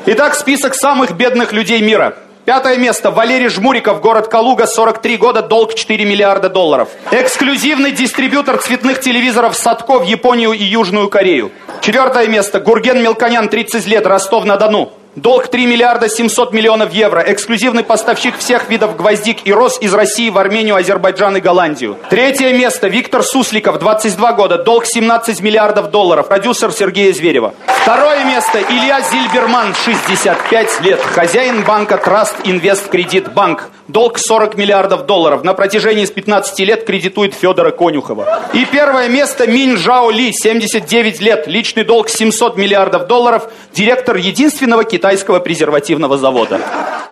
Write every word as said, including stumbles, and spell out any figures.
Итак, список самых бедных людей мира. Пятое место. Валерий Жмуриков, город Калуга, сорок три года, долг четыре миллиарда долларов. Эксклюзивный дистрибьютор цветных телевизоров Садко в Японию и Южную Корею. Четвертое место. Гурген Мелконян, тридцать лет, Ростов-на-Дону. Долг три миллиарда семьсот миллионов евро. Эксклюзивный поставщик всех видов гвоздик и роз из России в Армению, Азербайджан и Голландию. Третье место. Виктор Сусликов, двадцать два года. Долг семнадцать миллиардов долларов. Продюсер Сергея Зверева. Второе место. Илья Зильберман, шестьдесят пять лет. Хозяин банка Траст Инвест Кредит Банк. Долг сорок миллиардов долларов. На протяжении с пятнадцати лет кредитует Федора Конюхова. И первое место. Минь Жао Ли, семьдесят девять лет. Личный долг семьсот миллиардов долларов. Директор единственного китайского презервативного завода.